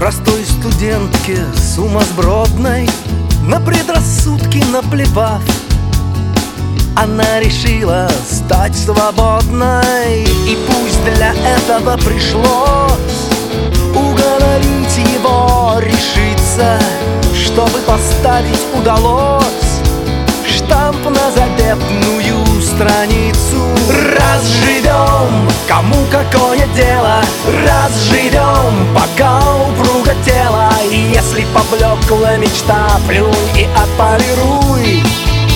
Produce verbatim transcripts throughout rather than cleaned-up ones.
простой студентке сумасбродной, на предрассудки наплевав, она решила стать свободной. И пусть для этого пришлось уговорить его решиться, чтобы поставить удалось штамп на заветную страницу. Раз живем, кому какое дело, раз живем, пока упруго тело. И если поблекла мечта, плюнь и отполируй.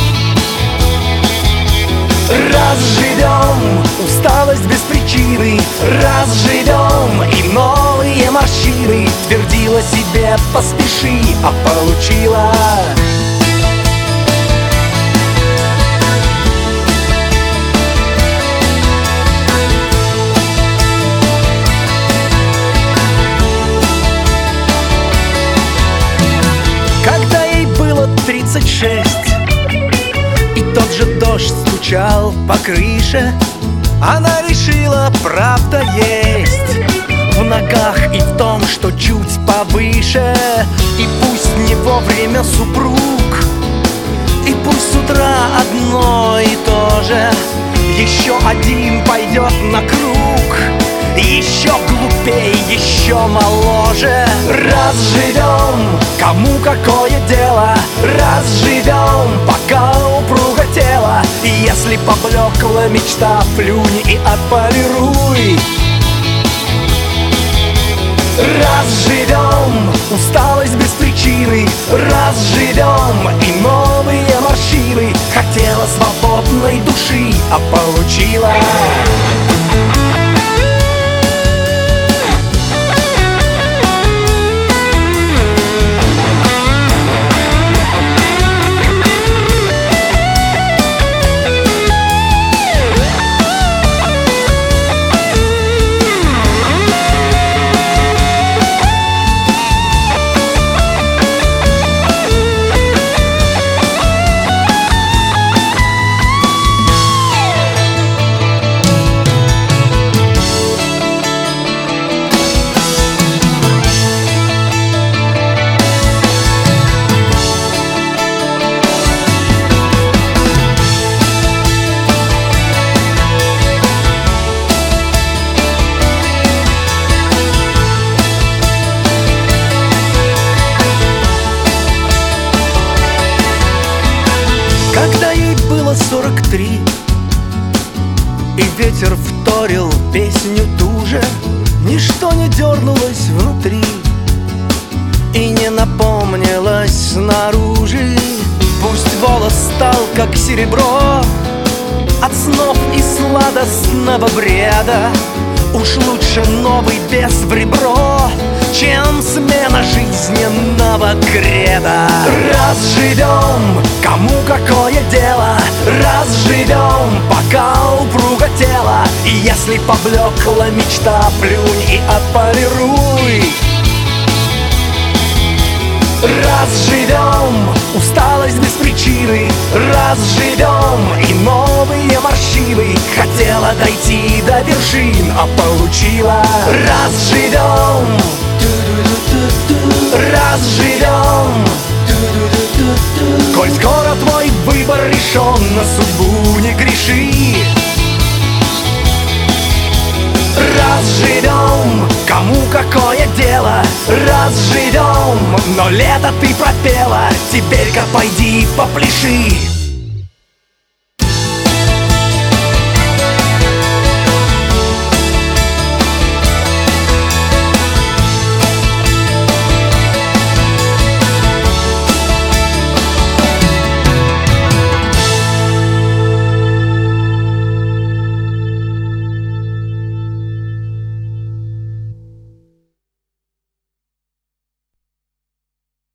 Раз живем, усталость без причины, раз живем, и новые морщины. Твердила себе поспеши, а получила. Когда ей было тридцать шесть, и тот же дождь стучал по крыше, она решила, правда есть в ногах и в том, что чуть повыше. И пусть не вовремя супруг, и пусть с утра одно и то же, еще один пойдет на круг, еще глупей, еще моложе. Раз живем, кому какое дело, раз живем, пока упруго тело. И если поблекла мечта, плюнь и отполируй. Раз живем, усталость без причины, раз живем, и новые морщины. Хотела свободной души, а получила. Когда ей было сорок три, и ветер вторил песню ту же, ничто не дернулось внутри и не напомнилось снаружи. Пусть волос стал как серебро от снов и сладостного бреда, уж лучше новый бес в ребро, чем смена жизненного креда. Раз живем, кому какое дело, раз живем, пока упруго тело. И если поблекла мечта, плюнь и отполируй. Раз живем, усталость без причины, раз живем, и новые морщины. Хотела дойти до вершин, а получила. Раз живем, раз живем, коль скоро твой выбор решен, на судьбу не греши. Раз живем, кому какое дело, раз живем, но лето ты пропела, теперь-ка пойди попляши.